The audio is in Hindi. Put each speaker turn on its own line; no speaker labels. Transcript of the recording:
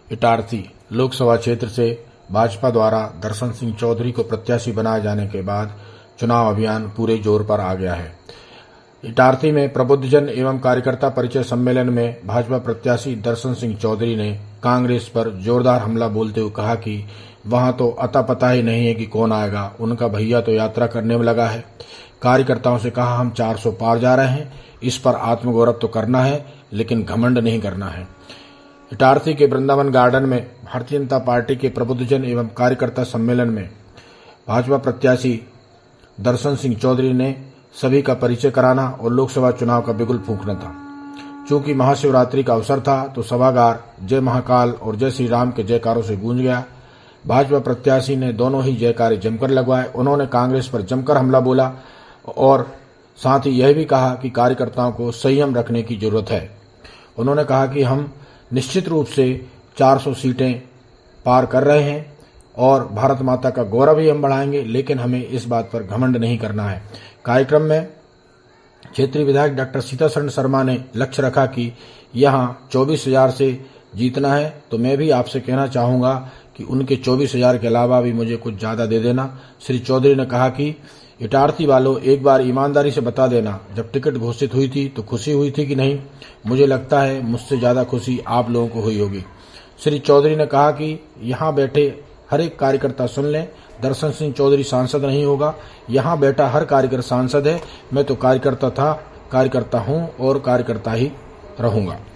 इटारसी लोकसभा क्षेत्र से भाजपा द्वारा दर्शन सिंह चौधरी को प्रत्याशी बनाए जाने के बाद चुनाव अभियान पूरे जोर पर आ गया है। इटारसी में प्रबुद्धजन एवं कार्यकर्ता परिचय सम्मेलन में भाजपा प्रत्याशी दर्शन सिंह चौधरी ने कांग्रेस पर जोरदार हमला बोलते हुए कहा कि वहां तो अता पता ही नहीं है कि कौन आएगा, उनका भैया तो यात्रा करने में लगा है। कार्यकर्ताओं से कहा, हम 400 पार जा रहे हैं, इस पर आत्मगौरव तो करना है लेकिन घमंड नहीं करना है। इटारसी के वृंदावन गार्डन में भारतीय जनता पार्टी के प्रबुद्धजन एवं कार्यकर्ता सम्मेलन में भाजपा प्रत्याशी दर्शन सिंह चौधरी ने सभी का परिचय कराना और लोकसभा चुनाव का बिगुल फूंकना था। चूंकि महाशिवरात्रि का अवसर था तो सभागार जय महाकाल और जय श्री राम के जयकारों से गूंज गया। भाजपा प्रत्याशी ने दोनों ही जयकारे जमकर लगवाए। उन्होंने कांग्रेस पर जमकर हमला बोला और साथ ही यह भी कहा कि कार्यकर्ताओं को संयम रखने की जरूरत है। उन्होंने कहा कि हम निश्चित रूप से 400 सीटें पार कर रहे हैं और भारत माता का गौरव ही हम बढ़ाएंगे, लेकिन हमें इस बात पर घमंड नहीं करना है। कार्यक्रम में क्षेत्रीय विधायक डॉक्टर सीतासरण शर्मा ने लक्ष्य रखा कि यहां 24,000 से जीतना है, तो मैं भी आपसे कहना चाहूंगा कि उनके 24,000 के अलावा भी मुझे कुछ ज्यादा दे देना। श्री चौधरी ने कहा कि इटारसी वालों, एक बार ईमानदारी से बता देना, जब टिकट घोषित हुई थी तो खुशी हुई थी कि नहीं? मुझे लगता है मुझसे ज्यादा खुशी आप लोगों को हुई होगी। श्री चौधरी ने कहा कि यहां बैठे हर एक कार्यकर्ता सुन लें, दर्शन सिंह चौधरी सांसद नहीं होगा, यहां बैठा हर कार्यकर्ता सांसद है। मैं तो कार्यकर्ता था, कार्यकर्ता हूं और कार्यकर्ता ही रहूंगा।